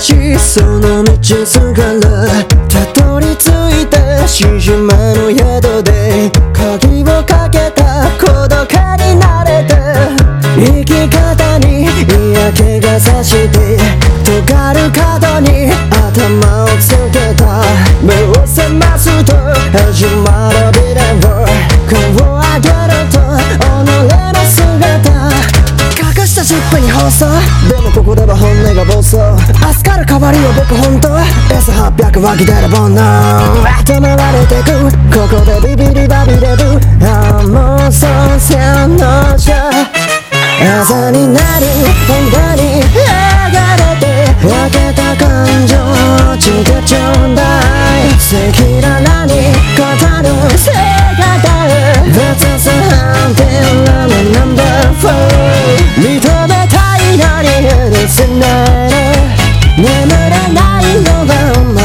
しその道すがらたどり着いた獅子島の宿で鍵をかけた孤独になれた生き方に嫌気がさして尖る角に頭をつけた目を覚ますと始まるビデオ顔を上げると己の姿隠した尻尾に放送でもここでは本音が暴走明日から変わるよ僕本当 S800 湧き出る煩悩止められてくここでビビリバビレブああもうそうせのじゃ朝になり本当に剥がれて分けた感情ちげちょうだい赤裸々に語る世界That's a hunting lemon number 4認めたいのに許せない眠れないのは